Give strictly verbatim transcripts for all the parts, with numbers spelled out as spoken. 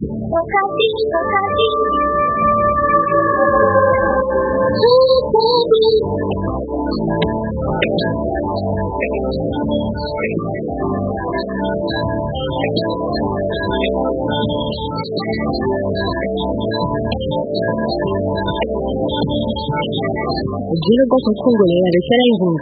Dialogue en congolais avec Alain Roux.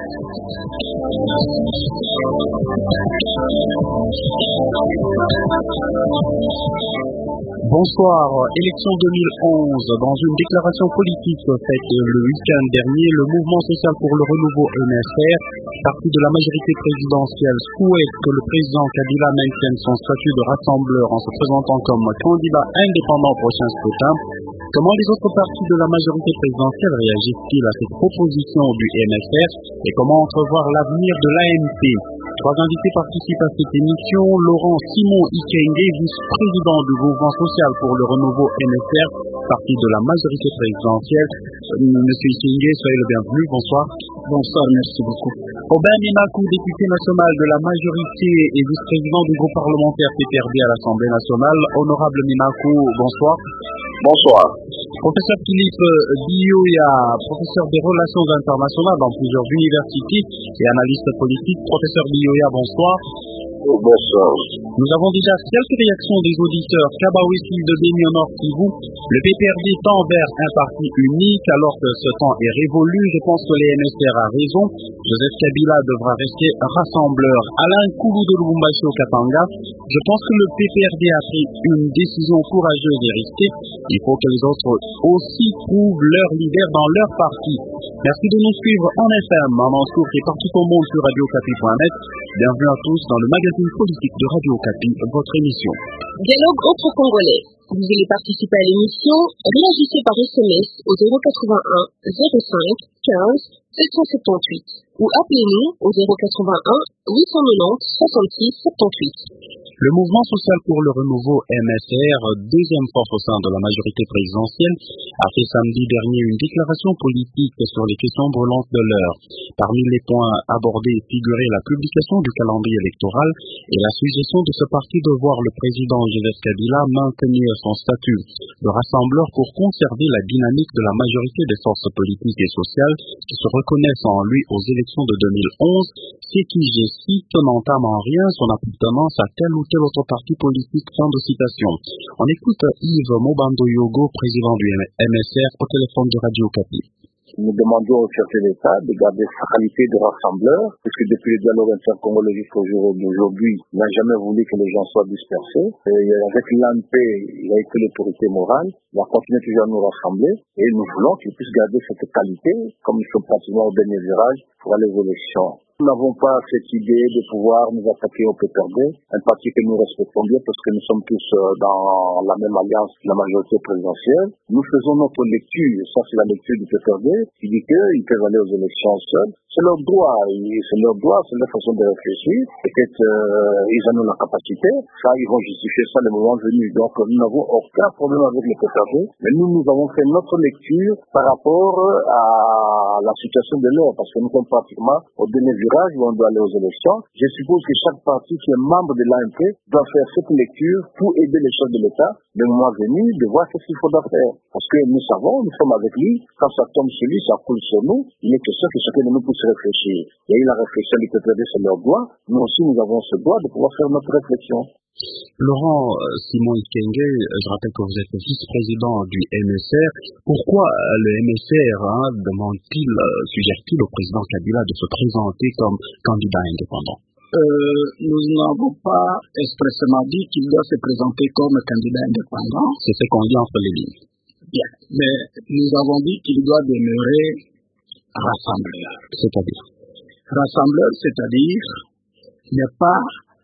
Bonsoir. Élection deux mille onze. Dans une déclaration politique faite le week-end dernier, le Mouvement social pour le renouveau M S R, parti de la majorité présidentielle, souhaite que le président Kabila maintienne son statut de rassembleur en se présentant comme candidat indépendant au prochain scrutin. Comment les autres partis de la majorité présidentielle réagissent-ils à cette proposition du M S R et comment entrevoir l'avenir de l'A M P? Trois invités participent à cette émission. Laurent Simon Ikenge, vice-président du Mouvement social pour le renouveau M S R, parti de la majorité présidentielle. Monsieur Ikenge, soyez le bienvenu. Bonsoir. Bonsoir, merci beaucoup. Aubin Mimakou, député national de la majorité et vice-président du groupe parlementaire P P R D à l'Assemblée nationale. Honorable Mimakou, bonsoir. Bonsoir. Professeur Philippe Bioya, professeur des relations internationales dans plusieurs universités et analyste politique. Professeur Bioya, bonsoir. Bonsoir. Nous avons déjà quelques réactions des auditeurs. Kabaouissi de Béni au Nord Kivu. Le P P R D tend vers un parti unique alors que ce temps est révolu. Je pense que les M S R a raison. Joseph Kabila devra rester rassembleur. Alain Koulou de Lubumbashi au Katanga. Je pense que le P P R D a pris une décision courageuse et risquée. Il faut que les autres aussi trouvent leur leader dans leur parti. Merci de nous suivre en F M, en Mansour et partout au monde sur radio okapi point net. Bienvenue à tous dans le magazine politique de Radio Okapi, votre émission. Dialogue entre Congolais. Vous voulez participer à l'émission? Réagissez par S M S au zéro quatre-vingt-un zéro cinq quinze sept cent soixante-dix-huit ou appelez-nous au zéro quatre-vingt-un huit cent quatre-vingt-dix soixante-six soixante-huit. Le mouvement social pour le renouveau M S R, deuxième force au sein de la majorité présidentielle, a fait samedi dernier une déclaration politique sur les questions brûlantes de l'heure. Parmi les points abordés figurait la publication du calendrier électoral et la suggestion de ce parti de voir le président Joseph Kabila maintenir son statut de rassembleur pour conserver la dynamique de la majorité des forces politiques et sociales qui se reconnaissent en lui aux élections de deux mille onze, c'est qui, je cite, n'entame en rien son appartenance à tel ou tel autre parti politique. Fin de citation. On écoute Yves Mobando Yogo, président du M S R, au téléphone de Radio Okapi. Nous demandons au chef de l'État de garder sa qualité de rassembleur, puisque depuis le dialogue intercongolais jusqu'au jour d'aujourd'hui, il n'a jamais voulu que les gens soient dispersés. Et avec l'A M P, il a été l'autorité morale, il a continué toujours à nous rassembler, et nous voulons qu'il puisse garder cette qualité, comme ils sont pratiquement au dernier virage, pour les élections. Nous n'avons pas cette idée de pouvoir nous attaquer au P P R D, un parti que nous respectons bien parce que nous sommes tous dans la même alliance de la majorité présidentielle. Nous faisons notre lecture, ça c'est la lecture du P P R D, qui dit qu'ils peuvent aller aux élections seuls. C'est leur droit, c'est leur droit, c'est leur façon de réfléchir. Peut-être euh, ils en ont la capacité, ça ils vont justifier ça le moment venu. Donc nous n'avons aucun problème avec le P P R D, mais nous, nous avons fait notre lecture par rapport à la situation de l'heure, parce que nous sommes pratiquement au dernier virage où on doit aller aux élections. Je suppose que chaque parti qui est membre de l'A M P doit faire cette lecture pour aider les chefs de l'État, le moment venu, de voir ce qu'il faudra faire. Parce que nous savons, nous sommes avec lui, quand ça tombe sur lui, ça coule sur nous, il est question que chacun de nous puisse réfléchir. Il y a eu la réflexion du P P R D sur leur droit, nous aussi nous avons ce droit de pouvoir faire notre réflexion. Laurent Simon Ikenge, je rappelle que vous êtes le vice-président du M S R. Pourquoi le M S R hein, demande-t-il, suggère-t-il au président Kabila de se présenter comme candidat indépendant? Euh, nous n'avons pas expressément dit qu'il doit se présenter comme candidat indépendant. C'est ce qu'on dit entre les lignes. Bien, mais nous avons dit qu'il doit demeurer rassembleur. C'est-à-dire Rassembleur, c'est-à-dire ne pas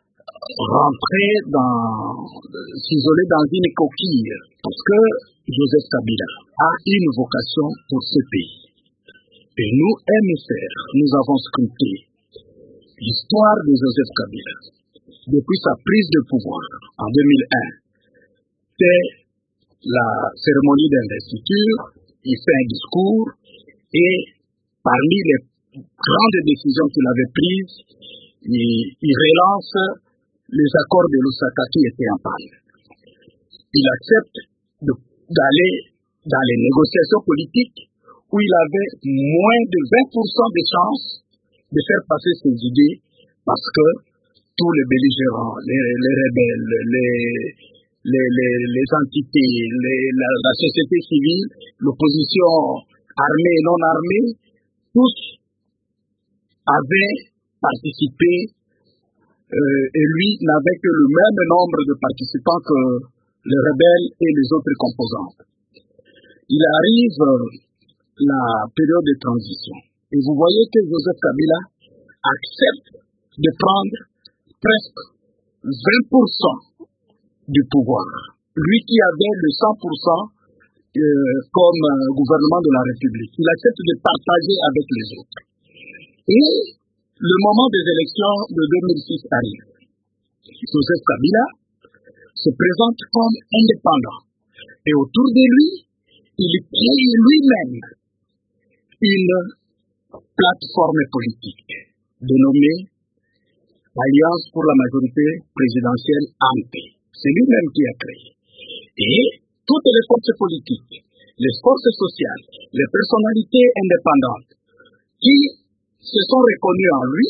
rentrer dans, s'isoler dans une coquille. Parce que Joseph Kabila a une vocation pour ce pays. Et nous, M S R, nous avons scruté l'histoire de Joseph Kabila depuis sa prise de pouvoir en deux mille un. C'est la cérémonie d'investiture, il fait un discours et parmi les grandes décisions qu'il avait prises, il, il relance les accords de Lusaka qui étaient en panne. il accepte d'aller dans les négociations politiques où il avait moins de vingt pour cent de chances de faire passer ses idées parce que tous les belligérants, les, les rebelles, les, les, les, les entités, les, la, la société civile, l'opposition armée et non armée, tous avaient participé euh, et lui n'avait que le même nombre de participants que les rebelles et les autres composantes. Il arrive euh, la période de transition et vous voyez que Joseph Kabila accepte de prendre presque vingt pour cent du pouvoir. Lui qui avait le cent pour cent euh, comme euh, gouvernement de la République. Il accepte de partager avec les autres. Et le moment des élections de deux mille six arrive. Joseph Kabila se présente comme indépendant. Et autour de lui, il crée lui-même une plateforme politique dénommée Alliance pour la majorité présidentielle A M P. C'est lui-même qui a créé. Et toutes les forces politiques, les forces sociales, les personnalités indépendantes qui se sont reconnues en lui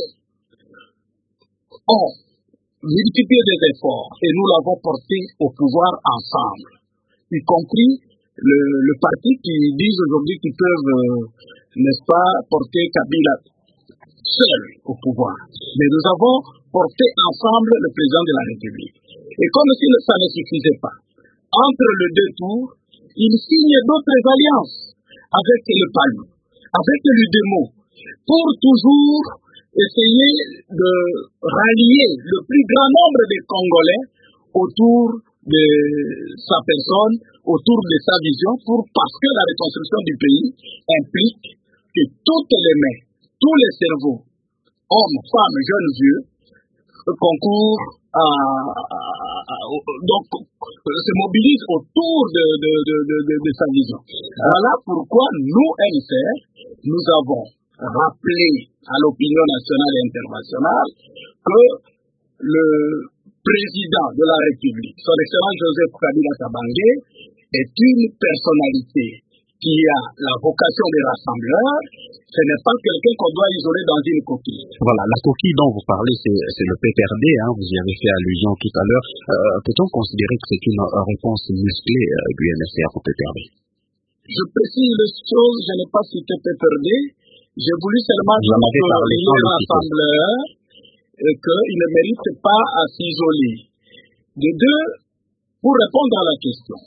ont multiplié des efforts et nous l'avons porté au pouvoir ensemble, y compris le, le parti qui disent aujourd'hui qu'ils peuvent, euh, n'est-ce pas, porter Kabila seul au pouvoir. Mais nous avons porté ensemble le président de la République. Et comme si ça ne suffisait pas, entre les deux tours, il signe d'autres alliances avec le P A L U, avec l'U D M O, pour toujours essayer de rallier le plus grand nombre de Congolais autour de sa personne, autour de sa vision, pour, parce que la reconstruction du pays implique que toutes les mains, tous les cerveaux, hommes, femmes, jeunes, vieux, concourent à, à, à, donc se mobilisent autour de, de, de, de, de, de sa vision. Voilà pourquoi nous, M C R, nous avons rappelé à l'opinion nationale et internationale que le président de la République, son excellence Joseph Kabila Kabange, est une personnalité qui a la vocation de rassembleur. Ce n'est pas quelqu'un qu'on doit isoler dans une coquille. Voilà, la coquille dont vous parlez, c'est, c'est le P P R D, hein, vous y avez fait allusion tout à l'heure. Euh, peut-on considérer que c'est une réponse musclée euh, du M S R au P P R D? Je précise les choses, je n'ai pas cité P P R D. J'ai voulu seulement dire qu'il est rassembleur et qu'il ne mérite pas à s'isoler. De deux, pour répondre à la question,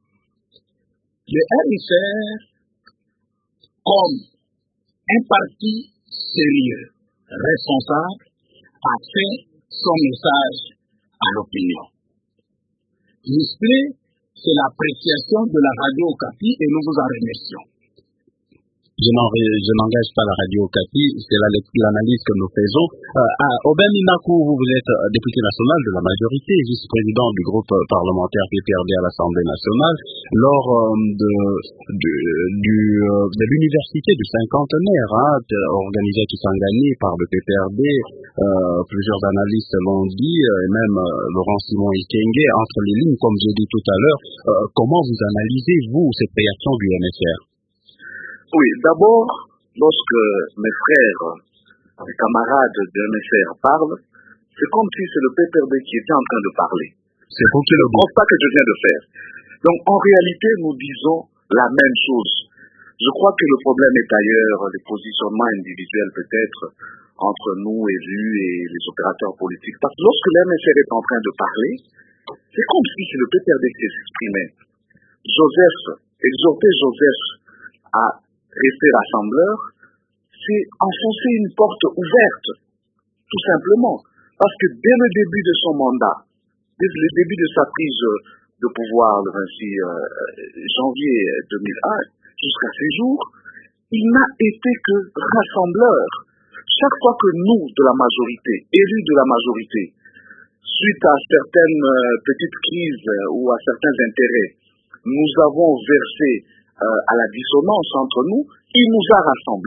le M S R, comme un parti sérieux, responsable, a fait son message à l'opinion. Musclé, c'est l'appréciation de la radio Okapi et nous vous en remercions. Je, je n'engage pas la radio Okapi, c'est la, l'analyse que nous faisons. Euh, à Aubin Minakou, vous, vous êtes député national de la majorité, vice-président du groupe parlementaire P P R D à l'Assemblée nationale. Lors euh, de, de, du, euh, de l'université du cinquantenaire, hein, organisée à Kisangani par le P P R D, euh, plusieurs analystes l'ont dit, et même euh, Laurent Simon Ikenge, entre les lignes, comme j'ai dit tout à l'heure, euh, comment vous analysez, vous, cette réaction du M S R? Oui, d'abord, lorsque mes frères, mes camarades de M S R parlent, c'est comme si c'est le P P R D qui était en train de parler. C'est le constat que je viens de faire. Donc, en réalité, nous disons la même chose. Je crois que le problème est ailleurs, le positionnement individuel peut-être entre nous, élus, et les opérateurs politiques. Parce que lorsque l'M S R est en train de parler, c'est comme si c'est le P P R D qui s'exprimait. Joseph, exhorter Joseph à rester rassembleur, c'est enfoncer une porte ouverte, tout simplement. Parce que dès le début de son mandat, dès le début de sa prise de pouvoir le vingt-six janvier deux mille un, jusqu'à ces jours, il n'a été que rassembleur. Chaque fois que nous, de la majorité, élus de la majorité, suite à certaines petites crises ou à certains intérêts, nous avons versé Euh, à la dissonance entre nous, il nous a rassemblés.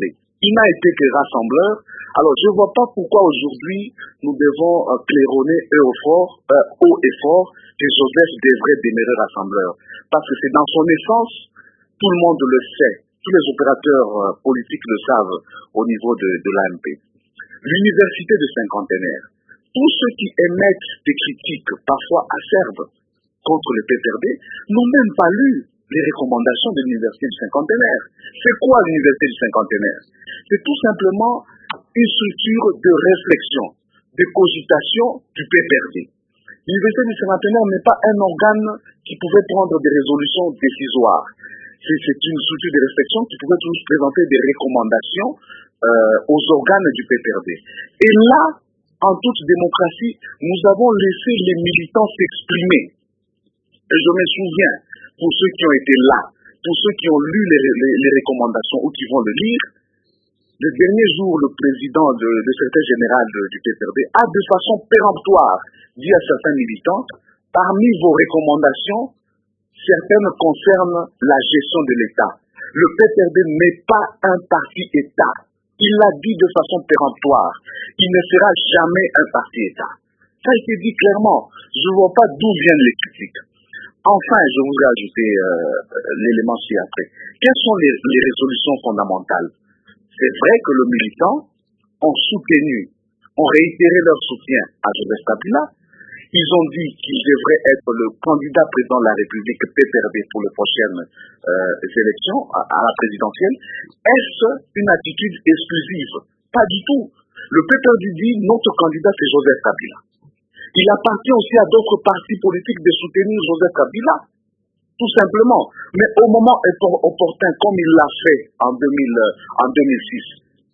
Il n'a été que rassembleur. Alors, je ne vois pas pourquoi aujourd'hui nous devons euh, claironner haut, fort, euh, haut et fort que Joseph devrait demeurer rassembleur. Parce que c'est dans son essence, tout le monde le sait. Tous les opérateurs euh, politiques le savent au niveau de, de l'A M P. L'université de cinquantenaire, tous ceux qui émettent des critiques parfois acerbes contre le P P R D n'ont même pas lu les recommandations de l'université du cinquantenaire. C'est quoi l'université du cinquantenaire? C'est tout simplement une structure de réflexion, de cogitation du P P R D. L'université du cinquantenaire n'est pas un organe qui pouvait prendre des résolutions décisoires. C'est une structure de réflexion qui pouvait toujours présenter des recommandations euh, aux organes du P P R D. Et là, en toute démocratie, nous avons laissé les militants s'exprimer. Et je me souviens, pour ceux qui ont été là, pour ceux qui ont lu les, les, les recommandations ou qui vont le lire, le dernier jour, le président de, de secrétaire général de, du P P R D a de façon péremptoire dit à certains militants, parmi vos recommandations, certaines concernent la gestion de l'État. Le P P R D n'est pas un parti-État. Il l'a dit de façon péremptoire. Il ne sera jamais un parti-État. Ça a été dit clairement. Je ne vois pas d'où viennent les critiques. Enfin, je voudrais ajouter euh, l'élément ci-après. Quelles sont les, les résolutions fondamentales? C'est vrai que les militants ont soutenu, ont réitéré leur soutien à Joseph Kabila. Ils ont dit qu'il devrait être le candidat président de la République P P R D pour les prochaines euh, élections à, à la présidentielle. Est-ce une attitude exclusive? Pas du tout. Le P P R D dit notre candidat c'est Joseph Kabila. Il appartient aussi à d'autres partis politiques de soutenir Joseph Kabila, tout simplement. Mais au moment opportun, comme il l'a fait en, deux mille, en deux mille six,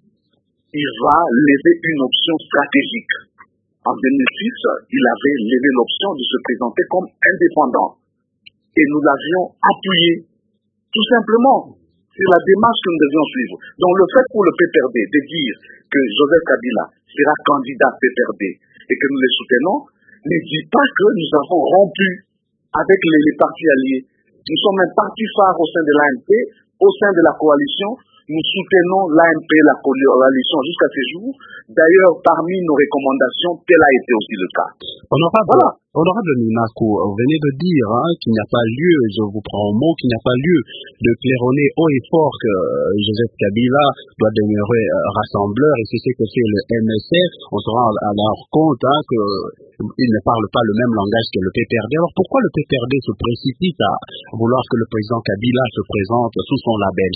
il va lever une option stratégique. En deux mille six, il avait levé l'option de se présenter comme indépendant. Et nous l'avions appuyé. Tout simplement. C'est la démarche que nous devions suivre. Donc le fait pour le P P R D de dire que Joseph Kabila sera candidat P P R D et que nous les soutenons, ne dit pas que nous avons rompu avec les, les partis alliés. Nous sommes un parti phare au sein de l'A M P, au sein de la coalition. Nous soutenons l'A M P, la coalition jusqu'à ce jour. D'ailleurs, parmi nos recommandations, tel a été aussi le cas. Honorable, voilà. Honorable Minakou, vous venez de dire hein, qu'il n'y a pas lieu, je vous prends au mot, qu'il n'y a pas lieu de claironner haut et fort que euh, Joseph Kabila doit demeurer euh, rassembleur, et c'est ce que c'est le M S R. On se rend à leur compte hein, qu'il ne parle pas le même langage que le P P R D. Alors pourquoi le P P R D se précipite à vouloir que le président Kabila se présente sous son label?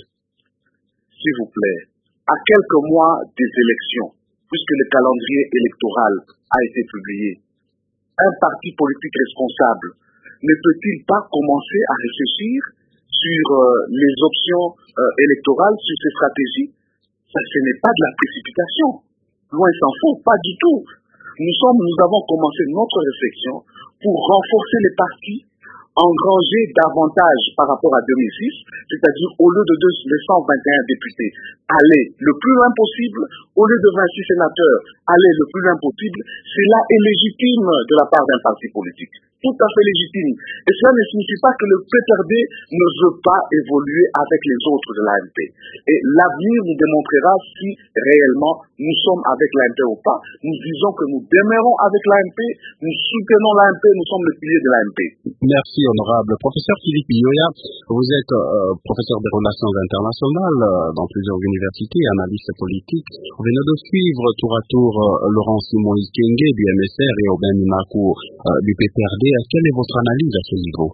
S'il vous plaît, à quelques mois des élections, puisque le calendrier électoral a été publié, un parti politique responsable ne peut-il pas commencer à réfléchir sur euh, les options euh, électorales, sur ses stratégies? Ça, ce n'est pas de la précipitation. Loin s'en faut, pas du tout. Nous, sommes, nous avons commencé notre réflexion pour renforcer les partis, engranger davantage par rapport à deux mille six, c'est-à-dire au lieu de cent vingt et un députés, aller le plus loin possible, au lieu de vingt-six sénateurs, aller le plus loin possible, cela est légitime de la part d'un parti politique. Tout à fait légitime. Et cela ne signifie pas que le P P R D ne veut pas évoluer avec les autres de l'A M P. Et l'avenir nous démontrera si réellement nous sommes avec l'A M P ou pas. Nous disons que nous demeurons avec l'A M P, nous soutenons l'A M P, nous sommes le pilier de l'A M P. Merci, honorable. Professeur Philippe Yoya, vous êtes euh, professeur des relations internationales euh, dans plusieurs universités, analyste politique. Vous venez de suivre tour à tour euh, Laurent Simon Ikenge du M S R et Aubin Minakou euh, du P P R D. Quelle est votre analyse à ce niveau?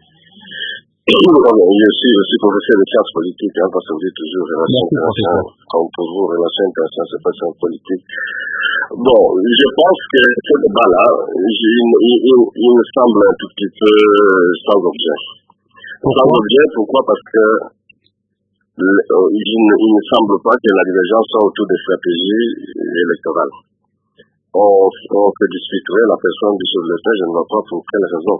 Je suis, je suis professeur de sciences politiques, hein, parce que vous êtes toujours relations internationales. Comme pour vous, relations internationales, c'est pas sciences politiques. Bon, je pense que ce débat-là, il, il, il, il me semble un tout petit peu sans objet. Sans objet, pourquoi? Parce que il, il ne semble pas que la divergence soit autour des stratégies électorales. On, on se discuterait la personne du chef de l'État, je ne vois pas pour quelle raison.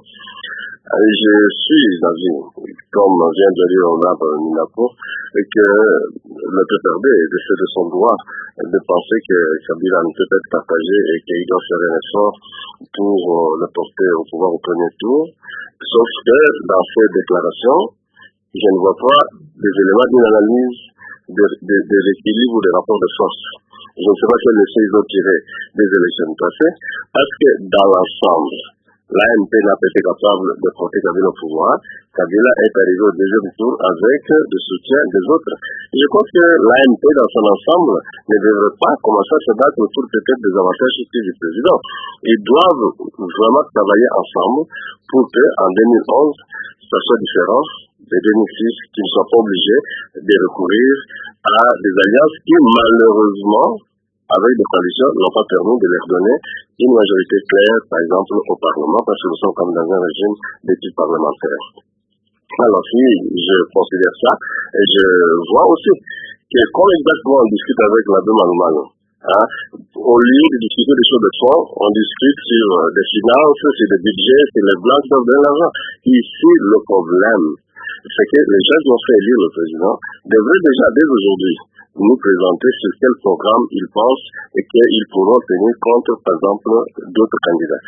Je suis d'avis, comme vient de dire l'honorable Minakou, que le P P R D est de son droit de penser que Kabila ne peut être partagé et qu'il doit faire un effort pour le porter au pouvoir au premier tour. Sauf que dans ces déclarations, je ne vois pas des éléments d'une analyse de, de, de l'équilibre des rapports de force. Je ne sais pas quel essai ils ont tiré des élections passées, parce que dans l'ensemble, l'A M P n'a pas été capable de porter Kabila au pouvoir. Kabila est arrivé au deuxième tour avec le soutien des autres. Je crois que l'A M P dans son ensemble ne devrait pas commencer à se battre autour peut-être des avantages du président. Ils doivent vraiment travailler ensemble pour qu'en deux mille onze, ça soit différent de deux mille six, qu'ils ne soient pas obligés de recourir à des alliances qui malheureusement, avec des coalitions, n'ont pas permis de leur donner une majorité claire, par exemple, au Parlement, parce que nous sommes comme dans un régime d'études parlementaires. Alors, si je considère ça, et je vois aussi que quand exactement on discute avec la Malumalu, hein, au lieu de discuter des choses de fond, on discute sur des finances, sur des budgets, sur les blancs qui donnent l'argent. Ici, le problème, c'est que les gens qui ont fait élire le président devraient déjà, dès aujourd'hui, nous présenter sur quel programme ils pensent et qu'ils pourront tenir compte, par exemple, d'autres candidats.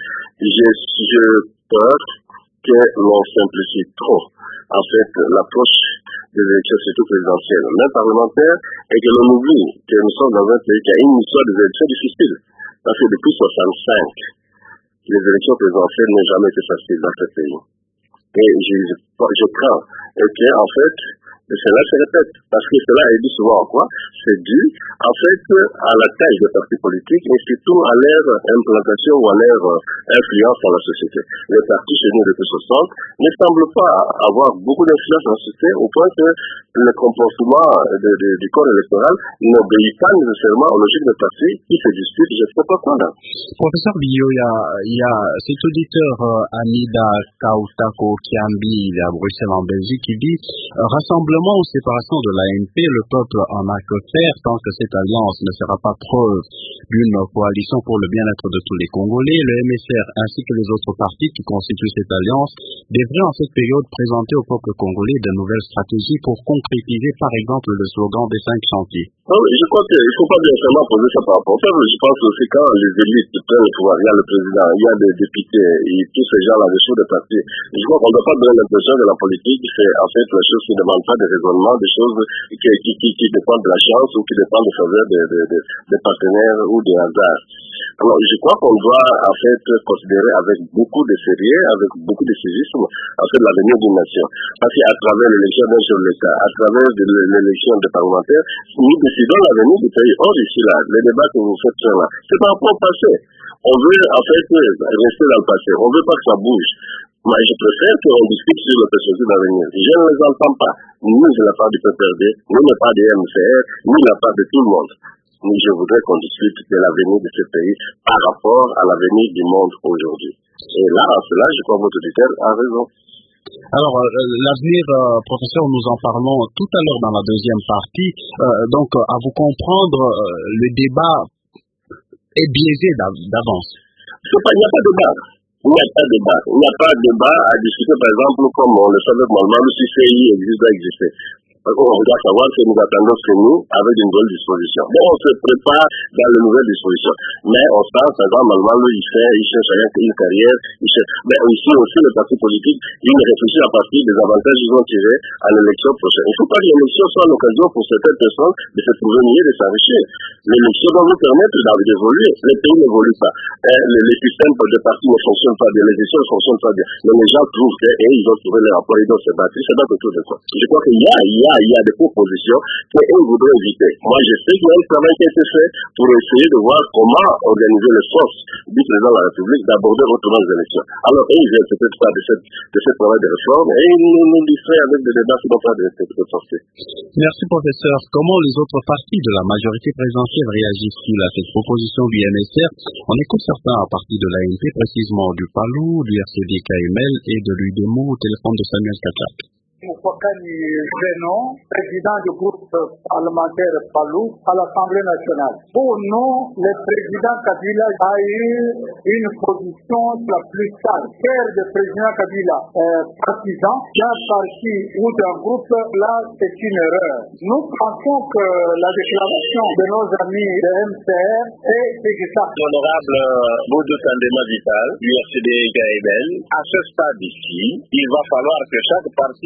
J'ai peur que l'on simplifie trop, en fait, l'approche des élections, surtout présidentielles, même parlementaires, et que l'on oublie que nous sommes dans un pays qui a une histoire des élections difficiles. Parce que depuis soixante-cinq, les élections présidentielles n'ont jamais été faciles dans ce pays. Et je, je crains que, en fait, cela se répète, parce que cela est dit souvent en quoi? C'est dû, en fait, à la taille des partis politiques, mais surtout à leur implantation ou à leur influence dans la société. Les partis chez nous depuis soixante ne semblent pas avoir beaucoup d'influence dans la société, au point que le comportement de, de, du corps électoral n'obéit pas nécessairement aux logiques des partis qui se disputent, je ne sais pas quoi là. Professeur Bio, il y a, il y a cet auditeur euh, Amida Kautako Kiambi, il est à Bruxelles en Belgique, qui dit euh, rassemblement ou séparation de l'A M P, le peuple en a que faire tant que cette alliance ne sera pas preuve d'une coalition pour le bien-être de tous les Congolais. Le M S R ainsi que les autres partis qui constituent cette alliance devraient en cette période présenter au peuple congolais de nouvelles stratégies pour concrétiser par exemple le slogan des cinq chantiers. Oui, je crois qu'il ne faut pas bien seulement poser ça par rapport au peuple. Je pense aussi quand les élites prennent le pouvoir, il y a le président, il y a des députés et tous ces gens-là, des choses de parti. Je crois qu'on ne doit pas donner l'impression que la politique, c'est en fait la chose qui ne demande pas de raisonnement, des choses qui, qui, qui, qui dépendent de la chance ou qui dépendent de faveur des de, de, de partenaires ou de hasard. Alors, je crois qu'on doit en fait considérer avec beaucoup de sérieux, avec beaucoup de civisme, en fait l'avenir d'une nation. Parce qu'à travers l'élection d'un chef de l'État, à travers de l'élection des parlementaires, nous décidons l'avenir du pays. Or, ici, là, les débats que vous faites là, c'est par rapport au passé. On veut, en fait, rester dans le passé. On ne veut pas que ça bouge. Mais je préfère qu'on discute sur le perspective d'avenir. Je ne les entends pas, ni de la part du P P R D, ni de la part du M C R, ni de la part de tout le monde. Mais je voudrais qu'on discute de l'avenir de ce pays par rapport à l'avenir du monde aujourd'hui. Et là, en cela, je crois que votre auditeur a raison. Alors, euh, l'avenir, euh, professeur, nous en parlons tout à l'heure dans la deuxième partie. Euh, donc, à vous comprendre, euh, le débat est biaisé d'avance. C'est pas, il n'y a pas de débat. Il n'y a pas de débat. Il n'y a pas de débat à discuter, par exemple, comme on le savait normalement, si C I existe, doit exister. On doit savoir que nous attendons chez nous avec une nouvelle disposition. Bon, on se prépare dans les nouvelles dispositions. Mais on sent, par exemple, normalement, il fait, il cherche une carrière, il cherche. Mais ici aussi, les partis politiques, ils réfléchissent à partir des avantages qu'ils vont tirer à l'élection prochaine. Il ne faut pas que l'élection soit l'occasion pour certaines personnes de se trouver mieux, de s'enrichir. L'élection doit nous permettre d'évoluer. Les pays n'évoluent pas. Les, les systèmes de partis ne fonctionnent pas bien, les élections ne fonctionnent pas bien. Mais les gens trouvent qu'ils ont trouvé les rapports, ils doivent se battre. Ils se battent autour de ça. Je crois qu'il y a, il y a il y a des propositions qu'eux voudraient éviter. Moi, je sais qu'il y a un travail qui a été fait pour essayer de voir comment organiser les forces du président de la République d'aborder autrement les élections. Alors, eux, ils viennent peut-être faire de, cette, de ce travail de réforme et ils nous, nous distraient avec des débats qui n'ont pas de sortie. Merci, professeur. Comment les autres partis de la majorité présidentielle réagissent-ils à cette proposition du M S R? On écoute certains à partir de l'A M P, précisément du PALU, du R C D K M L et de l'U D M O au téléphone de Samuel Kachak. Moufakani Venon, président du groupe parlementaire PALU à l'Assemblée nationale. Pour nous, le président Kabila a eu une position la plus stable. Père du président Kabila, euh, partisan, d'un parti ou d'un groupe, là, c'est une erreur. Nous pensons que la déclaration de nos amis de M C R est exacte. Honorable Boudou Tandema Vital, du R C D K M L, à ce stade ici, il va falloir que chaque parti puisse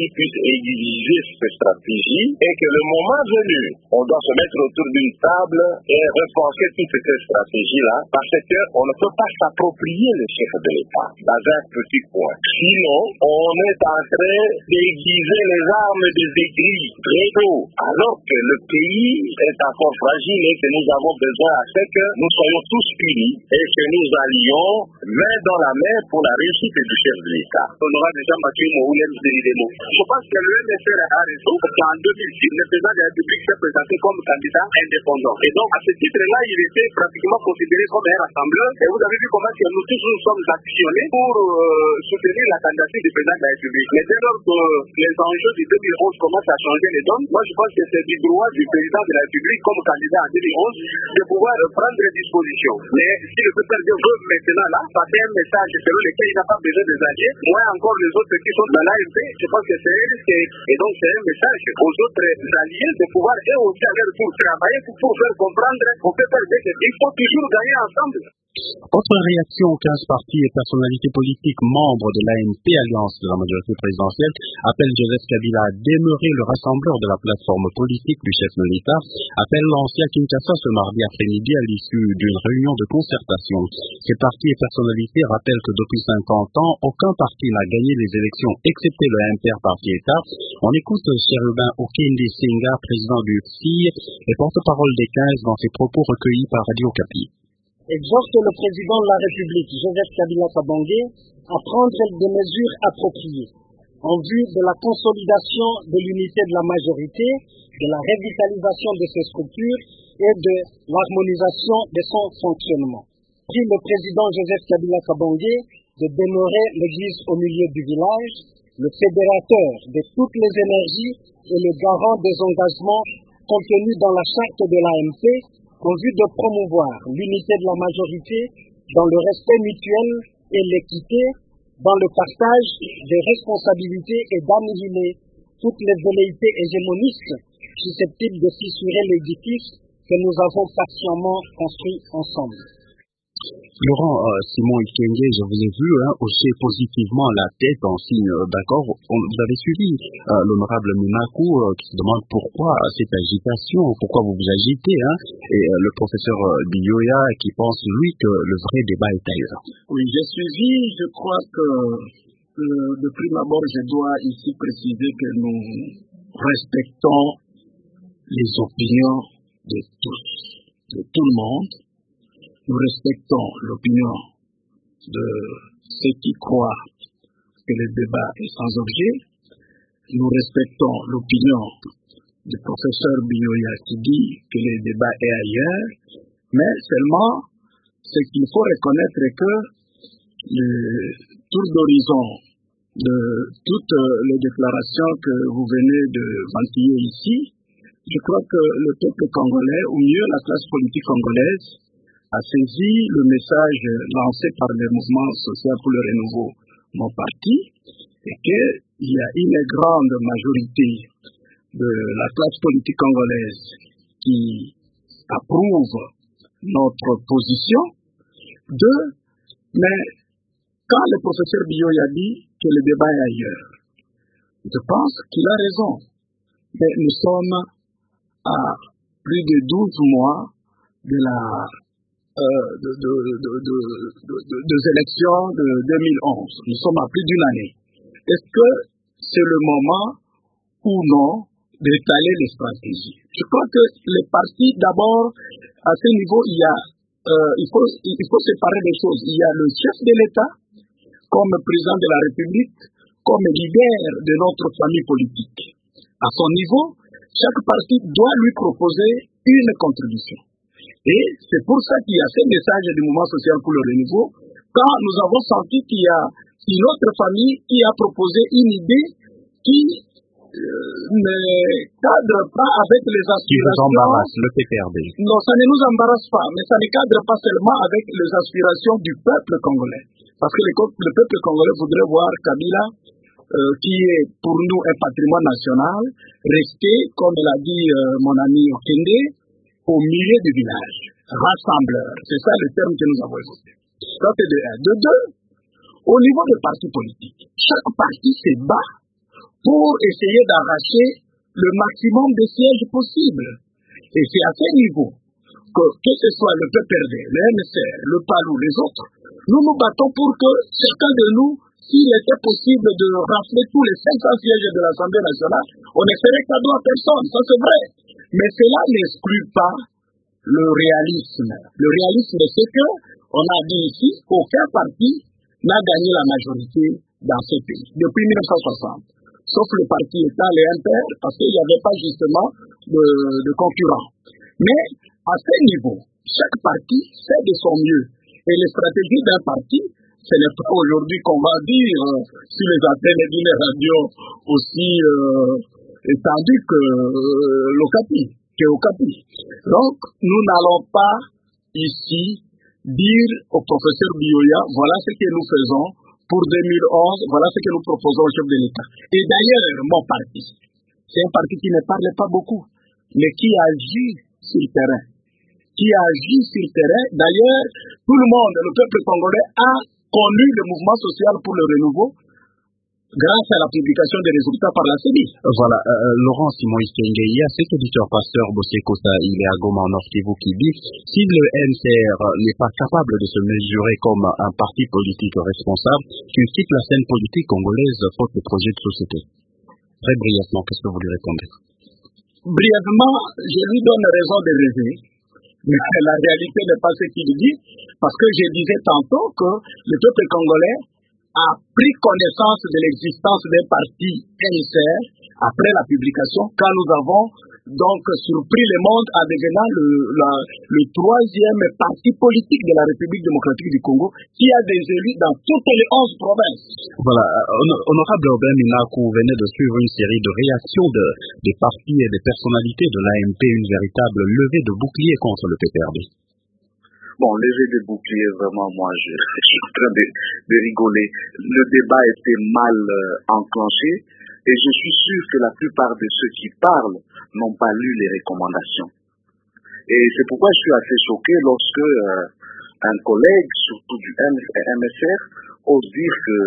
aiguiser cette stratégie et que le moment venu, on doit se mettre autour d'une table et repenser toute cette stratégie-là parce qu'on ne peut pas s'approprier le chef de l'État dans un petit coin. Sinon, on est en train d'aiguiser les armes des aigris très tôt, alors que le pays est encore fragile et que nous avons besoin à ce que nous soyons tous unis et que nous allions main dans la main pour la réussite du chef de l'État. On aura déjà battu Moulem Zéridemo. Je pense que le M F R a raison parce qu'en deux mille six, le président de la République s'est présenté comme candidat indépendant. Et donc, à ce titre-là, il était pratiquement considéré comme un rassembleur. Et vous avez vu comment que nous tous nous sommes actionnés pour euh, soutenir la candidature du président de la République. Mais dès lors que les enjeux du deux mille onze commencent à changer les donnes, moi je pense que c'est du droit du président de la République comme candidat en deux mille onze de pouvoir prendre des dispositions. Mais si le président veut maintenant là, passer un message selon lequel il n'a pas besoin des alliés, moi encore les autres qui sont dans l'A M P, je pense que c'est un risque. Et donc c'est un message aux autres alliés de pouvoir eux aussi à leur tour travailler pour, pour faire comprendre, pour faire faire qu'il faut toujours gagner ensemble. Autre réaction, quinze partis et personnalités politiques membres de l'A M P, Alliance de la majorité présidentielle, appellent Joseph Kabila à demeurer le rassembleur de la plateforme politique du chef de l'État, appelle l'ancien Kinshasa ce mardi après-midi à l'issue d'une réunion de concertation. Ces partis et personnalités rappellent que depuis cinquante ans, aucun parti n'a gagné les élections excepté le M P R Parti État. On écoute Cherubin Okende Senga, président du F I et porte-parole des quinze dans ses propos recueillis par Radio Okapi. Exhorte le président de la République, Joseph Kabila Kabange, à prendre des mesures appropriées en vue de la consolidation de l'unité de la majorité, de la revitalisation de ses structures et de l'harmonisation de son fonctionnement. Prie le président Joseph Kabila Kabange de demeurer l'église au milieu du village, le fédérateur de toutes les énergies et le garant des engagements contenus dans la charte de l'A M P, en vue de promouvoir l'unité de la majorité dans le respect mutuel et l'équité, dans le partage des responsabilités et d'annihiler toutes les velléités hégémonistes susceptibles de fissurer l'édifice que nous avons patiemment construit ensemble. Laurent euh, Simon Ikenge, je vous ai vu hein, hocher positivement la tête en signe euh, d'accord. Vous avez suivi euh, l'honorable Minaku euh, qui se demande pourquoi cette agitation, pourquoi vous vous agitez, hein, et euh, le professeur euh, Biyoya qui pense lui que le vrai débat est ailleurs. Oui, j'ai suivi, je crois que euh, de prime abord, je dois ici préciser que nous respectons les opinions de tous, de tout le monde. Nous respectons l'opinion de ceux qui croient que le débat est sans objet. Nous respectons l'opinion du professeur Biyoya qui dit que le débat est ailleurs. Mais seulement, ce qu'il faut reconnaître est que le tour d'horizon de toutes les déclarations que vous venez de ventiller ici, je crois que le peuple congolais, ou mieux la classe politique congolaise, a saisi le message lancé par le mouvement social pour le renouveau, mon parti, et qu'il y a une grande majorité de la classe politique congolaise qui approuve notre position. Deux, mais quand le professeur Biyoya dit que le débat est ailleurs, je pense qu'il a raison. Mais nous sommes à plus de douze mois de la Euh, de, de, de, de, de, de, des élections de deux mille onze. Nous sommes à plus d'une année. Est-ce que c'est le moment ou non d'étaler les stratégies? Je crois que les partis, d'abord, à ce niveau, il, y a, euh, il, faut, il faut séparer des choses. Il y a le chef de l'État, comme président de la République, comme leader de notre famille politique. À son niveau, chaque parti doit lui proposer une contribution. Et c'est pour ça qu'il y a ce message du mouvement social pour le renouveau, quand nous avons senti qu'il y a une autre famille qui a proposé une idée qui euh, ne cadre pas avec les aspirations. Qui vous embarrasse, le P P R D. Non, ça ne nous embarrasse pas, mais ça ne cadre pas seulement avec les aspirations du peuple congolais. Parce que le, le peuple congolais voudrait voir Kabila, euh, qui est pour nous un patrimoine national, rester, comme l'a dit euh, mon ami Okende, au milieu du village, rassembleur. C'est ça le terme que nous avons évoqué. Ça, c'est de un. De deux, au niveau des partis politiques, chaque parti se bat pour essayer d'arracher le maximum de sièges possibles. Et c'est à ce niveau que, que ce soit le P P R D, le M S R, le P A L U, les autres, nous nous battons pour que certains de nous, s'il était possible de rafler tous les cinq cents sièges de l'Assemblée nationale, on ne ferait cadeau à personne, ça c'est vrai. Mais cela n'exclut pas le réalisme. Le réalisme, c'est que, on a dit ici, aucun parti n'a gagné la majorité dans ce pays, depuis mille neuf cent soixante. Sauf le parti État, le M P R, parce qu'il n'y avait pas justement de, de concurrents. Mais, à ce niveau, chaque parti fait de son mieux. Et les stratégies d'un parti, ce n'est pas aujourd'hui qu'on va dire euh, sur les antennes d'une radio aussi euh, étendue que euh, l'Ocapi, que Okapi. Donc, nous n'allons pas ici dire au professeur Bioya, voilà ce que nous faisons pour deux mille onze, voilà ce que nous proposons au chef de l'État. Et d'ailleurs, mon parti, c'est un parti qui ne parle pas beaucoup, mais qui agit sur le terrain. Qui agit sur le terrain. D'ailleurs, tout le monde, le peuple congolais, a connu le mouvement social pour le renouveau grâce à la publication des résultats par la C E D I. Voilà, euh, Laurent Simon Iskenge, il y a cet éditeur-pasteur Bossé Kosa, il est à Goma en Nord Kivu qui dit si le M C R n'est pas capable de se mesurer comme un parti politique responsable, qu'il quitte la scène politique congolaise faute de projet de société. Très brièvement, qu'est-ce que vous lui répondez? Brièvement, je lui donne raison de rêver, mais la réalité n'est pas ce qu'il dit, parce que je disais tantôt que le peuple congolais a pris connaissance de l'existence d'un parti M C R après la publication, quand nous avons donc surpris le monde en devenant le, la, le troisième parti politique de la République démocratique du Congo, qui a des élus dans toutes les onze provinces. Voilà, honorable Aubin Minakou, vous venez de suivre une série de réactions de, des partis et des personnalités de l'A M P, une véritable levée de bouclier contre le P P R D. Bon, lever des boucliers, vraiment, moi, je, je suis en train de, de rigoler. Le débat était mal euh, enclenché et je suis sûr que la plupart de ceux qui parlent n'ont pas lu les recommandations. Et c'est pourquoi je suis assez choqué lorsque euh, un collègue, surtout du M S R, ose dire que,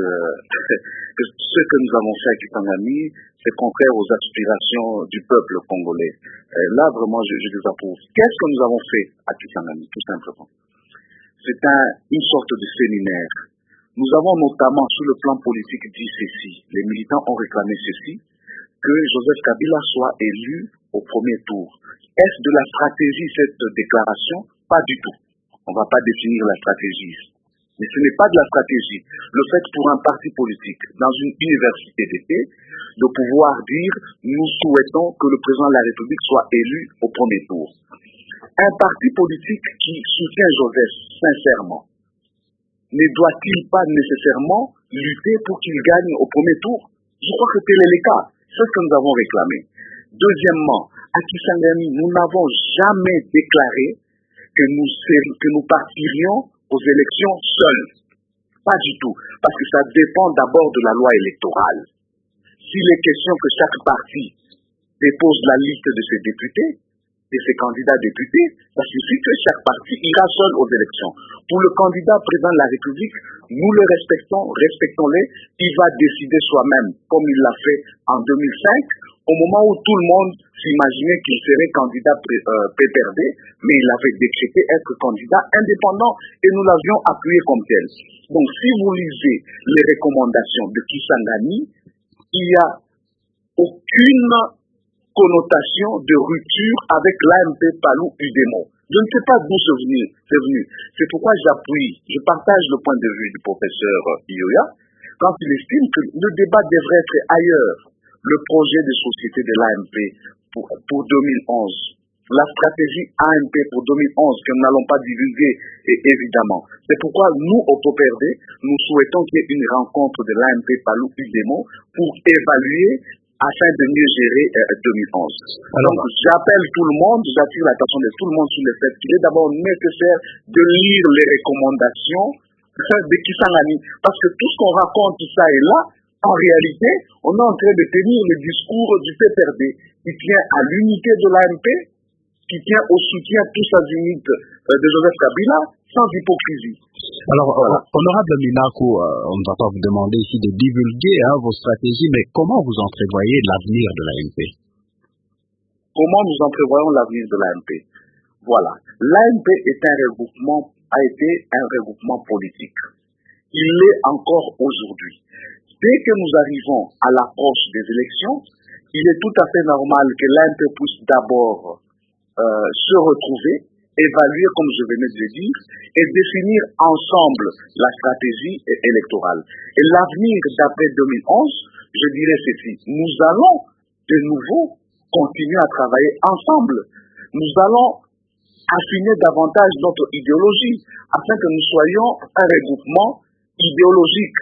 que ce que nous avons fait à Kisangani, c'est contraire aux aspirations du peuple congolais. Et là, vraiment, je, je désapprouve. Qu'est-ce que nous avons fait à Kisangani, tout simplement? C'est un, une sorte de séminaire. Nous avons notamment, sur le plan politique, dit ceci. Les militants ont réclamé ceci, que Joseph Kabila soit élu au premier tour. Est-ce de la stratégie, cette déclaration? Pas du tout. On ne va pas définir la stratégie. Mais ce n'est pas de la stratégie. Le fait pour un parti politique, dans une université d'été, de pouvoir dire « nous souhaitons que le président de la République soit élu au premier tour ». Un parti politique qui soutient Joseph sincèrement, ne doit-il pas nécessairement lutter pour qu'il gagne au premier tour? Je crois que tel est le cas. C'est ce que nous avons réclamé. Deuxièmement, à Kisangani, nous n'avons jamais déclaré que nous, que nous partirions aux élections seuls. Pas du tout. Parce que ça dépend d'abord de la loi électorale. S'il est question que chaque parti dépose la liste de ses députés, de ses candidats députés, ça suffit que chaque parti ira seul aux élections. Pour le candidat président de la République, nous le respectons, respectons-le, il va décider soi-même, comme il l'a fait en deux mille cinq, au moment où tout le monde s'imaginait qu'il serait candidat euh, P P R D, mais il avait décrété être candidat indépendant et nous l'avions appuyé comme tel. Donc si vous lisez les recommandations de Kisangani, il n'y a aucune connotation de rupture avec l'A M P P A L U U D E M O. Je ne sais pas d'où c'est venu. C'est venu. C'est pourquoi j'appuie, je partage le point de vue du professeur Ioya, quand il estime que le débat devrait être ailleurs. Le projet de société de l'A M P pour, pour deux mille onze, la stratégie A M P pour deux mille onze que nous n'allons pas divulguer, et évidemment. C'est pourquoi nous, au P P R D, nous souhaitons qu'il y ait une rencontre de l'A M P P A L U U D E M O pour évaluer afin de mieux gérer euh, deux mille onze. Alors, donc, j'appelle tout le monde, j'attire l'attention de tout le monde sur le fait qu'il est d'abord nécessaire de lire les recommandations de Kisangani. Parce que tout ce qu'on raconte, ça et là, en réalité, on est en train de tenir le discours du P P R D qui tient à l'unité de l'A M P, qui tient au soutien tous azimuts de Joseph Kabila, sans hypocrisie. Alors, voilà. Honorable Minaku, euh, on ne va pas vous demander ici de divulguer hein, vos stratégies, mais comment vous entrevoyez l'avenir de l'A M P? Comment nous entrevoyons l'avenir de l'A M P? Voilà. L'A M P est un regroupement, a été un regroupement politique. Il l'est encore aujourd'hui. Dès que nous arrivons à l'approche des élections, il est tout à fait normal que l'A M P puisse d'abord euh, se retrouver, évaluer, comme je venais de le dire, et définir ensemble la stratégie électorale. Et l'avenir d'après deux mille onze, je dirais ceci, nous allons de nouveau continuer à travailler ensemble. Nous allons affiner davantage notre idéologie afin que nous soyons un regroupement idéologique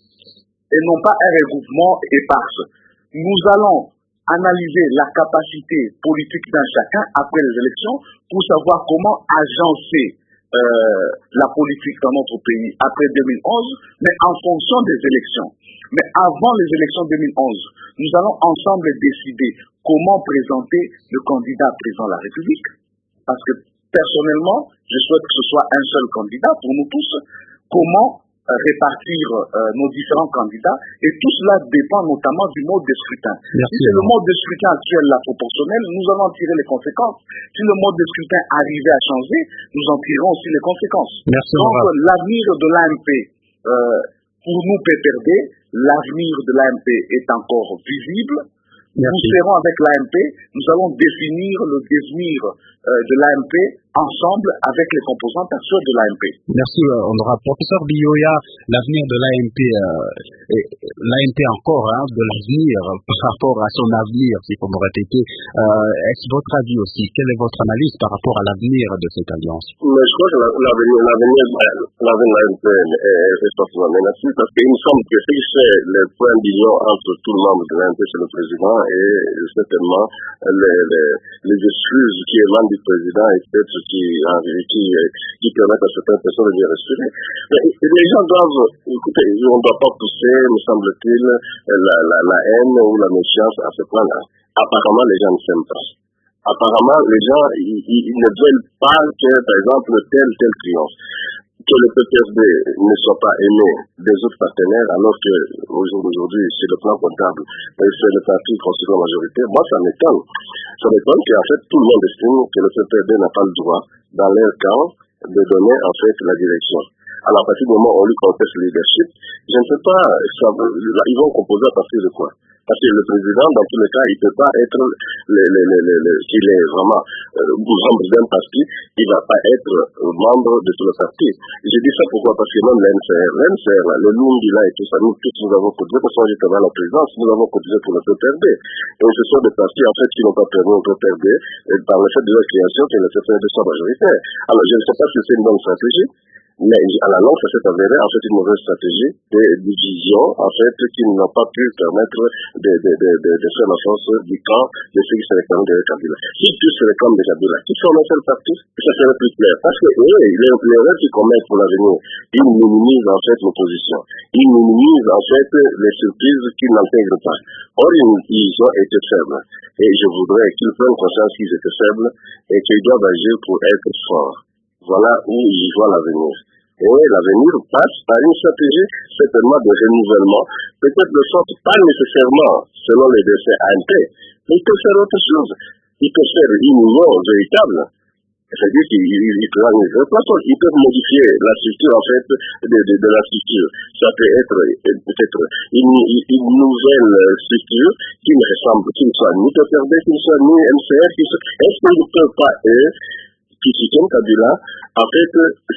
et non pas un regroupement éparse. Nous allons analyser la capacité politique d'un chacun après les élections pour savoir comment agencer euh, la politique dans notre pays après deux mille onze, mais en fonction des élections. Mais avant les élections deux mille onze, nous allons ensemble décider comment présenter le candidat président de la République, parce que personnellement, je souhaite que ce soit un seul candidat pour nous tous, comment répartir euh, nos différents candidats, et tout cela dépend notamment du mode de scrutin. Merci. Si c'est le mode de scrutin actuel, la proportionnelle, nous allons en tirer les conséquences. Si le mode de scrutin arrivait à changer, nous en tirerons aussi les conséquences. Merci. Donc l'avenir de l'A M P, euh, pour nous P P R D, l'avenir de l'A M P est encore visible. Merci. Nous serons avec l'A M P, nous allons définir le devenir euh, de l'A M P ensemble avec les composantes actuelles de l'A M P. Merci, euh, honorable professeur Biyoya. L'avenir de l'A M P, euh, l'A M P encore, hein, de l'avenir par rapport à son avenir, si vous me répétez. Euh, Est-ce votre avis aussi? Quelle est votre analyse par rapport à l'avenir de cette alliance? Mais je crois que l'avenir de l'A M P est fortement menacé parce qu'il me semble que ce qui fait le point d'union entre tout le monde de l'A M P, c'est le président, et certainement les, les, les excuses qui émanent du président et peut-être qui, qui, qui permettent à certaines personnes de bien respirer. Mais les gens doivent, écoutez, on ne doit pas pousser, me semble-t-il, la, la, la haine ou la méfiance à ce point-là. Apparemment, les gens ne s'aiment pas. Apparemment, les gens, ils, ils, ils ne veulent pas que, par exemple, tel, tel triomphe. Que le P P R D ne soit pas aimé des autres partenaires, alors que au jour d'aujourd'hui, sur le plan comptable, c'est le parti constituant la majorité, moi ça m'étonne. Ça m'étonne qu'en fait tout le monde estime que le P P R D n'a pas le droit, dans leur camp, de donner en fait la direction. Alors à partir du moment où on lui conteste le leadership, je ne sais pas, ça, ils vont composer à partir de quoi? Parce que le président, dans tous les cas, il ne peut pas être, le, le, le, le, le, s'il est vraiment euh, membre d'un parti, il ne va pas être membre de tout le parti. Je dis ça pourquoi? Parce que même l'N C R, l'N C R, le Lungila et tout ça, nous tous nous avons cotisé, parce que j'étais à la présidence, nous avons cotisé pour le P P R D. Et ce sont des partis, en fait, qui n'ont pas permis au P P R D, et par le fait de leur création, que le P P R D soit majoritaire. Alors, je ne sais pas si c'est une bonne stratégie, mais à la longue, ça s'est avéré en fait une mauvaise stratégie de division, en fait, qui n'a pas pu permettre de, de, de, de, de faire la force du camp de ceux qui se réclament de Kabila. Si tous se réclament de Kabila, qui sont un seul parti, ça serait plus clair. Parce que eux, l'erreur qu'ils commettent pour l'avenir, ils minimisent en fait l'opposition. Ils minimisent en fait les surprises qu'ils n'intègrent pas. Or, ils ont été faibles. Et je voudrais qu'ils prennent conscience qu'ils étaient faibles et qu'ils doivent agir pour être forts. Voilà où ils voient l'avenir. Et l'avenir passe par une stratégie certainement de renouvellement, peut-être de sorte pas nécessairement selon les décès A M P, mais il peut faire autre chose. Il peut faire une union véritable. C'est-à-dire qu'il peut ils peuvent modifier la structure en fait de, de, de la structure. Ça peut être peut-être une, une nouvelle structure qui ne ressemble, qui ne soit ni P P R D, qui ne soit ni M C R, qui soit... Est-ce qu'ils ne peuvent pas, eux, qui soutiennent Kabila, en fait,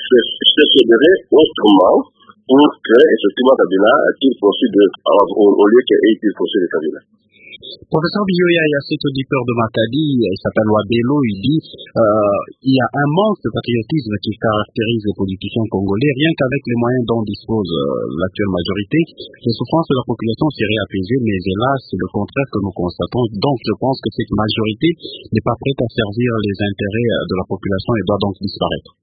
se fédérer autrement pour que, effectivement, Kabila tire profit de, au lieu qu'il tire profit de Kabila. Professeur Biyoya, il y a cet auditeur de Matadi, il s'appelle Wabelo, il dit euh, il y a un manque de patriotisme qui caractérise les politiciens congolais, rien qu'avec les moyens dont dispose euh, l'actuelle majorité. Les souffrances de la population seraient apaisées, mais hélas, c'est le contraire que nous constatons. Donc je pense que cette majorité n'est pas prête à servir les intérêts de la population et doit donc disparaître.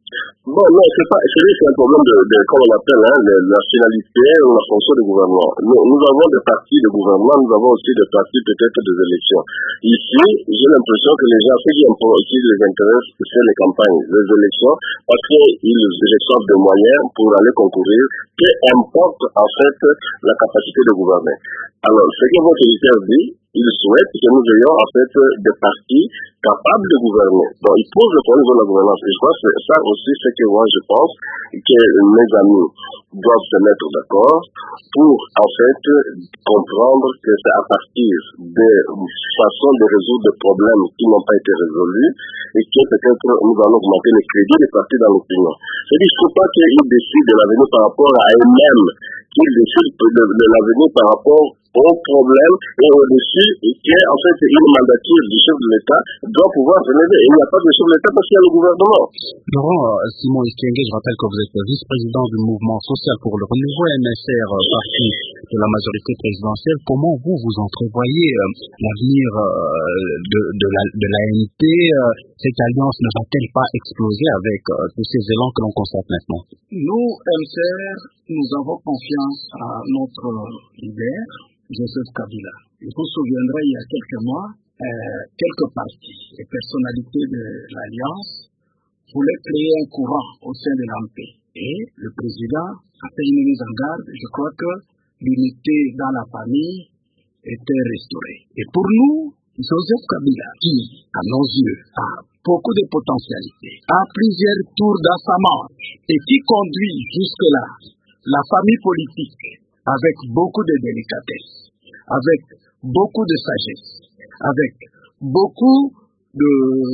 Bon, non, c'est pas, c'est c'est un problème de, de comment on appelle, hein, la nationalité ou la fonction de gouvernement. Nous, nous avons des partis de gouvernement, nous avons aussi des partis peut-être des élections. Ici, j'ai l'impression que les gens, ce qui, qui les intéresse, c'est les campagnes, les élections, parce qu'ils reçoivent des moyens pour aller concourir, peu importe, en fait, la capacité de gouverner. Alors, ce que votre éditeur dit, il souhaite que nous ayons, en fait, des partis capables de gouverner. Donc, il pose le problème de la gouvernance. Et je crois que ça aussi, c'est que moi, je pense que mes amis doivent se mettre d'accord pour, en fait, comprendre que c'est à partir des façons de résoudre des problèmes qui n'ont pas été résolus et que peut-être nous allons augmenter le crédit des partis dans l'opinion. C'est-à-dire, il ne faut pas qu'ils décident de l'avenir par rapport à eux-mêmes, qu'ils décident de, de l'avenir par rapport aux problèmes et au-dessus, et que, en fait, une mandature du chef de l'État doit pouvoir se lever. Il n'y a pas de chef de l'État parce qu'il y a le gouvernement. Laurent Simon Ekenge, je rappelle que vous êtes vice-président du mouvement social pour le renouveau M S R, parti de la majorité présidentielle. Comment vous, vous entrevoyez euh, l'avenir euh, de, de, la, de l'A N P? euh, Cette alliance ne va-t-elle pas exploser avec euh, tous ces élans que l'on constate maintenant? Nous, M S R, nous avons confiance à notre leader, Joseph Kabila. Il vous souviendrez, il y a quelques mois, euh, quelques partis et personnalités de l'Alliance voulaient créer un courant au sein de l'A N P. Et le président a fait une mise en garde. Je crois que l'unité dans la famille était restaurée. Et pour nous, Joseph Kabila, qui, à nos yeux, a beaucoup de potentialités, a plusieurs tours dans sa manche et qui conduit jusque-là la famille politique avec beaucoup de délicatesse, avec beaucoup de sagesse, avec beaucoup de,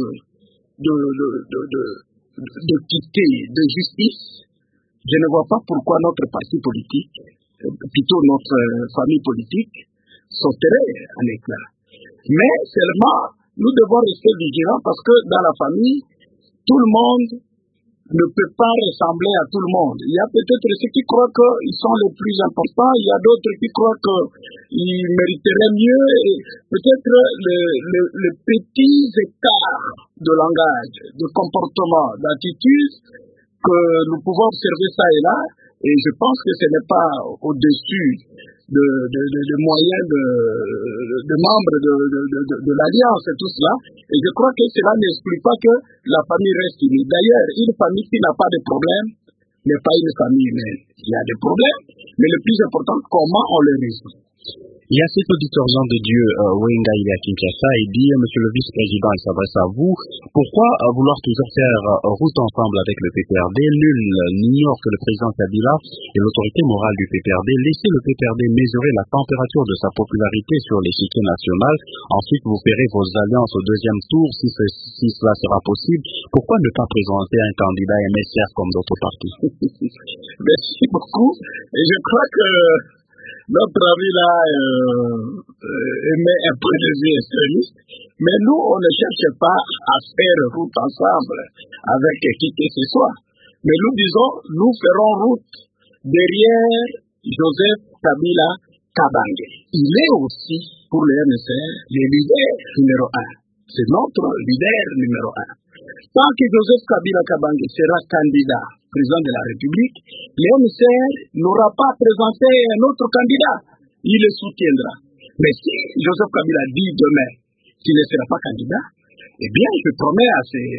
de, de, de, de, de quitter, de justice. Je ne vois pas pourquoi notre parti politique, plutôt notre famille politique, sauterait en éclat. Mais seulement, nous devons rester vigilants parce que dans la famille, tout le monde ne peut pas ressembler à tout le monde. Il y a peut-être ceux qui croient qu'ils sont les plus importants, il y a d'autres qui croient qu'ils mériteraient mieux. Et peut-être les le, le petits écarts de langage, de comportement, d'attitude que nous pouvons observer ça et là, et je pense que ce n'est pas au-dessus de, de, de, de moyens de, de membres de, de, de, de, de l'Alliance et tout cela. Et je crois que cela n'explique pas que la famille reste unie. D'ailleurs, une famille qui n'a pas de problème n'est pas une famille humaine. Il y a des problèmes, mais le plus important, comment on les résout. Il y a cet auditeur Jean de Dieu, euh, Wenga, il est à Kinshasa, et dit, Monsieur le vice-président, il s'adresse à vous, pourquoi euh, vouloir toujours faire euh, route ensemble avec le P P R D? Nul euh, n'ignore que le président Kabila et l'autorité morale du P P R D. Laissez le P P R D mesurer la température de sa popularité sur l'échiquier national. Ensuite, vous ferez vos alliances au deuxième tour, si, ce, si cela sera possible. Pourquoi ne pas présenter un candidat M S R comme d'autres partis? Merci beaucoup. Et je crois que notre avis là euh, euh, émet un point de vue extrémiste, mais nous, on ne cherche pas à faire route ensemble avec qui que ce soit. Mais nous disons, nous ferons route derrière Joseph Kabila Kabange. Il est aussi, pour le M S R, le leader numéro un. C'est notre leader numéro un. Tant que Joseph Kabila Kabange sera candidat président de la République, le M S R n'aura pas présenté un autre candidat. Il le soutiendra. Mais si Joseph Kabila dit demain qu'il ne sera pas candidat, eh bien, je promets à ces,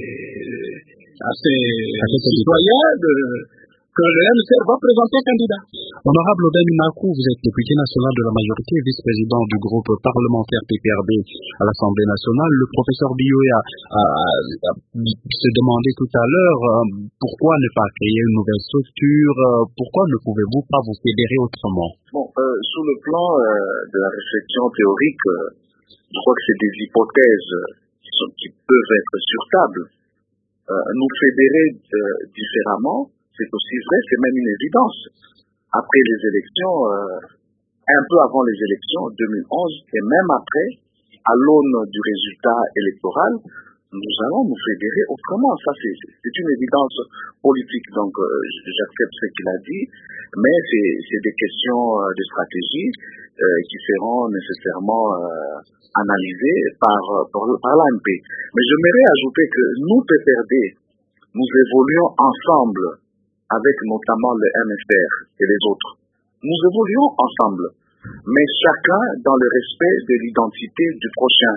à ces citoyens de, que le M S R va présenter un candidat. Honorable Oden Inakou, vous êtes député national de la majorité et vice-président du groupe parlementaire P P R D à l'Assemblée nationale. Le professeur Bioé a, a, a, a se demandé tout à l'heure euh, pourquoi ne pas créer une nouvelle structure, euh, pourquoi ne pouvez-vous pas vous fédérer autrement? Bon, euh, sur le plan euh, de la réflexion théorique, euh, je crois que c'est des hypothèses qui, sont, qui peuvent être sur table. Euh, nous fédérer euh, différemment, c'est aussi vrai, c'est même une évidence. Après les élections, euh, un peu avant les élections, deux mille onze, et même après, à l'aune du résultat électoral, nous allons nous fédérer autrement. Ça, c'est, c'est une évidence politique. Donc, euh, j'accepte ce qu'il a dit, mais c'est, c'est des questions euh, de stratégie euh, qui seront nécessairement euh, analysées par, par, par l'A N P. Mais j'aimerais ajouter que nous, P P R D, nous évoluons ensemble avec notamment le M F R et les autres. Nous évoluons ensemble, mais chacun dans le respect de l'identité du prochain.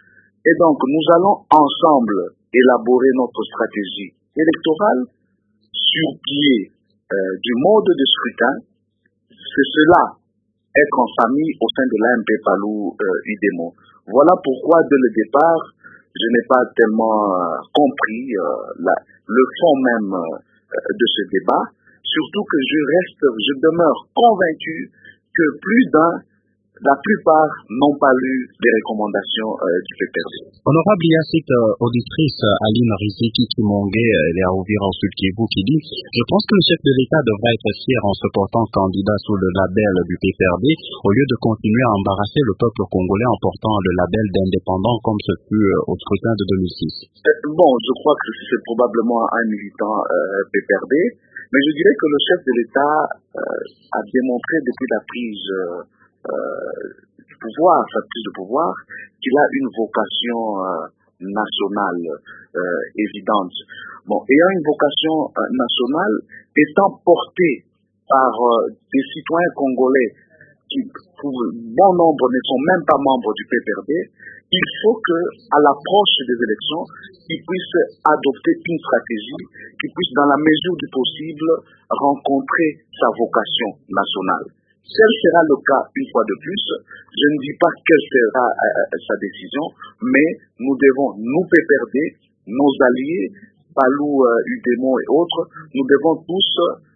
Et donc, nous allons ensemble élaborer notre stratégie électorale sur pied euh, du mode de scrutin. C'est cela, être en famille au sein de l'A M P Palou euh, U D M O. Voilà pourquoi, dès le départ, je n'ai pas tellement euh, compris euh, la, le fond même euh, de ce débat, surtout que je reste, je demeure convaincu que plus d'un, la plupart n'ont pas lu les recommandations euh, du P P R D. Honorable, il y a cette euh, auditrice Aline Riziki Kimongue, elle est à Ouvira au Sud Kivu, qui dit « Je pense que le chef de l'État devra être fier en se portant candidat sous le label du P P R D, au lieu de continuer à embarrasser le peuple congolais en portant le label d'indépendant comme ce fut euh, au scrutin de deux mille six. » Bon, je crois que c'est probablement un militant euh, P P R D, mais je dirais que le chef de l'État euh, a démontré depuis la prise euh, Euh, du pouvoir, sa prise de pouvoir, qu'il a une vocation euh, nationale euh, évidente. Bon, ayant une vocation euh, nationale, étant porté par euh, des citoyens congolais qui, pour bon nombre, ne sont même pas membres du P P R D, il faut que, à l'approche des élections, ils puissent adopter une stratégie qui puisse, dans la mesure du possible, rencontrer sa vocation nationale. Tel sera le cas une fois de plus. Je ne dis pas quelle sera euh, sa décision, mais nous devons, nous P P R D, nos alliés, Palou, euh, U D M O et autres, nous devons tous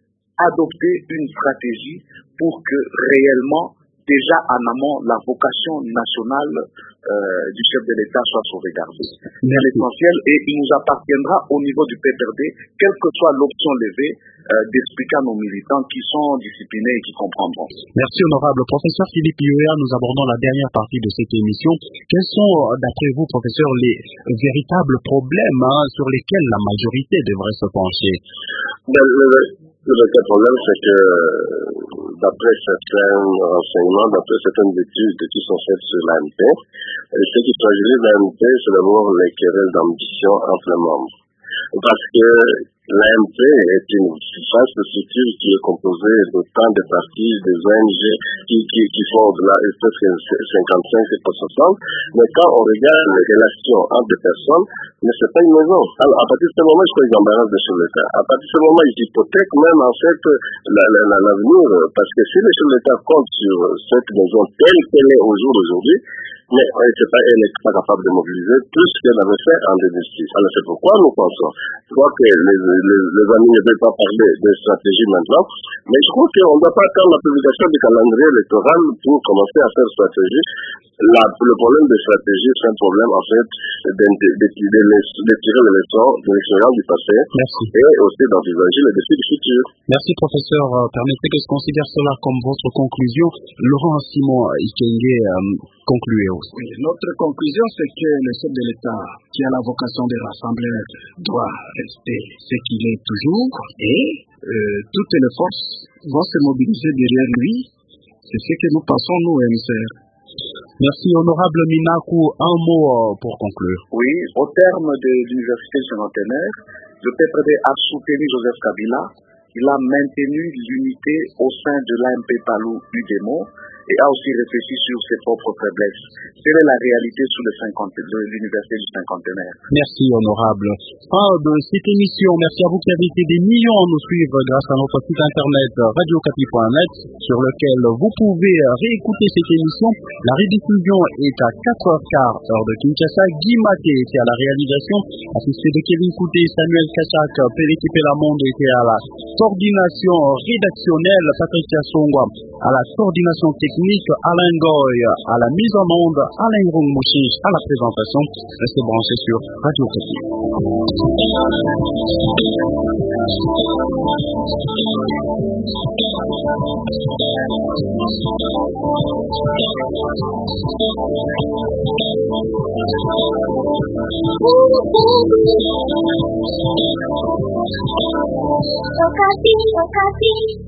adopter une stratégie pour que réellement, déjà en amont, la vocation nationale euh, du chef de l'État soit sauvegardée. C'est l'essentiel et il nous appartiendra au niveau du P P R D, quelle que soit l'option levée, euh, d'expliquer à nos militants qui sont disciplinés et qui comprendront. Merci honorable. Professeur Philippe Ioya, nous abordons la dernière partie de cette émission. Quels sont, d'après vous, professeur, les véritables problèmes hein, sur lesquels la majorité devrait se pencher? Ben, le, le véritable problème, c'est que d'après certains renseignements, d'après certaines études qui sont faites sur l'A M P, ce qui fragilise l'A M P, c'est d'abord les querelles d'ambition entre les membres. Parce que l'A M P est une vaste structure qui est composée de tant de partis, des O N G qui, qui, qui font de la espèce cinquante-cinq pour soixante, mais quand on regarde les relations entre les personnes, mais c'est pas une maison. Alors, à partir de ce moment, je crois qu'ils embarrassent des chefs de l'État. À partir de ce moment, ils hypothèquent même, en fait, l'avenir, parce que si les chefs de l'État comptent sur cette maison telle qu'elle est au jour d'aujourd'hui, mais c'est pas, elle n'est pas capable de mobiliser tout ce qu'elle avait fait en deux mille six. Alors c'est pourquoi nous pensons, je crois que les, les, les amis ne veulent pas parler de stratégie maintenant, mais je crois qu'on ne doit pas attendre la publication du calendrier électoral pour commencer à faire stratégie. La, le problème de stratégie, c'est un problème en fait de, de, de, de, de tirer les leçons de l'expérience du passé. Merci. Et aussi d'envisager les défis du futur. Merci professeur. Permettez que je considère cela comme votre conclusion. Laurent Simon Ikenge, euh, concluez aussi. Oui, notre conclusion, c'est que le chef de l'État, qui a la vocation de rassembler, doit rester ce qu'il est toujours et euh, toutes les forces vont se mobiliser derrière lui. C'est ce que nous pensons, nous, M C R. Merci, honorable Minaku. Un mot pour conclure. Oui, au terme de l'université cinquantenaire, le P P R D a soutenu Joseph Kabila. Il a maintenu l'unité au sein de l'A M P Palou U D M O et a aussi réfléchi sur ses propres faiblesses. Telle est la réalité sous le cinquante de l'université du cinquantenaire. Merci, honorable. Fin de cette émission. Merci à vous qui avez été des millions à nous suivre grâce à notre site internet radio okapi point net sur lequel vous pouvez réécouter cette émission. La rediffusion est à quatre heures quinze heure de Kinshasa. Guy Maté était à la réalisation, assisté de Kevin Kouté, Samuel Kachak, Péréki Pélamonde était à la coordination rédactionnelle, Patricia Songwa à la coordination technique, Alain Goy à la mise en onde, Alain Rungmouchi à la présentation. Restez branchés sur Radio Okapi. Okapi, Okapi.